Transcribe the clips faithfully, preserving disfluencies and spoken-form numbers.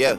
Yeah.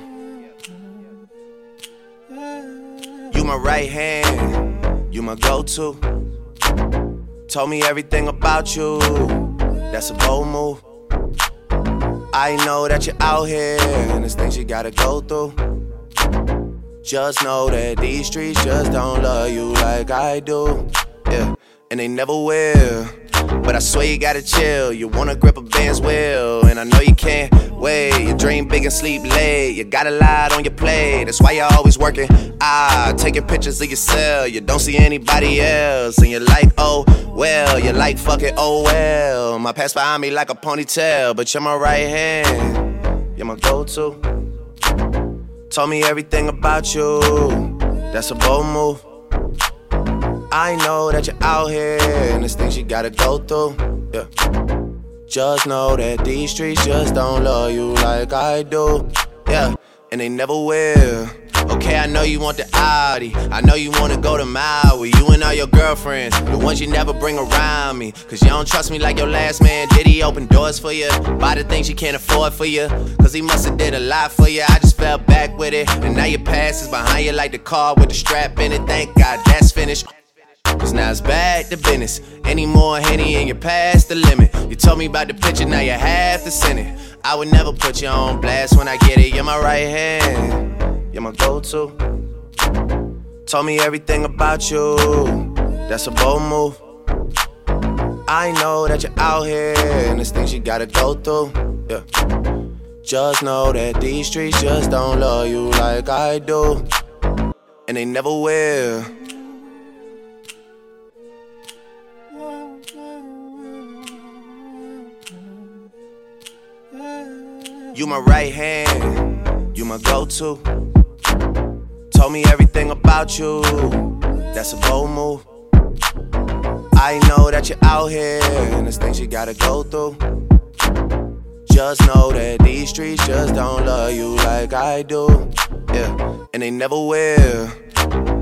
You my right hand, you my go-to. Told me everything about you, that's a bold move. I know that you're out here, and there's things you gotta go through. Just know that these streets just don't love you like I do. Yeah, and they never will. But I swear you gotta chill. You wanna grip a Benz wheel, and I know you can't wait. You dream big and sleep late. You got a lot on your plate. That's why you're always working. Ah, taking pictures of yourself. You don't see anybody else, and you're like, oh well. You're like, fuck it, oh well. My past behind me like a ponytail, but you're my right hand. You're my go-to. Told me everything about you. That's a bold move. I know that you're out here, and there's things you gotta go through, yeah. Just know that these streets just don't love you like I do, yeah. And they never will. Okay, I know you want the Audi, I know you wanna go to Maui. You and all your girlfriends, the ones you never bring around me. Cause you don't trust me like your last man. Did he open doors for you? Buy the things you can't afford for you? Cause he must've did a lot for you. I just fell back with it, and now your past is behind you like the car with the strap in it. Thank God that's finished. Cause now it's back to business. Any more Henny and you're past the limit. You told me about the picture, now you have to send it. I would never put you on blast when I get it. You're my right hand, you're my go-to. Told me everything about you, that's a bold move. I know that you're out here, and there's things you gotta go through, yeah. Just know that these streets just don't love you like I do, and they never will. You my right hand, you my go-to. Told me everything about you, that's a bold move. I know that you're out here, and there's things you gotta go through. Just know that these streets just don't love you like I do, yeah. And they never will.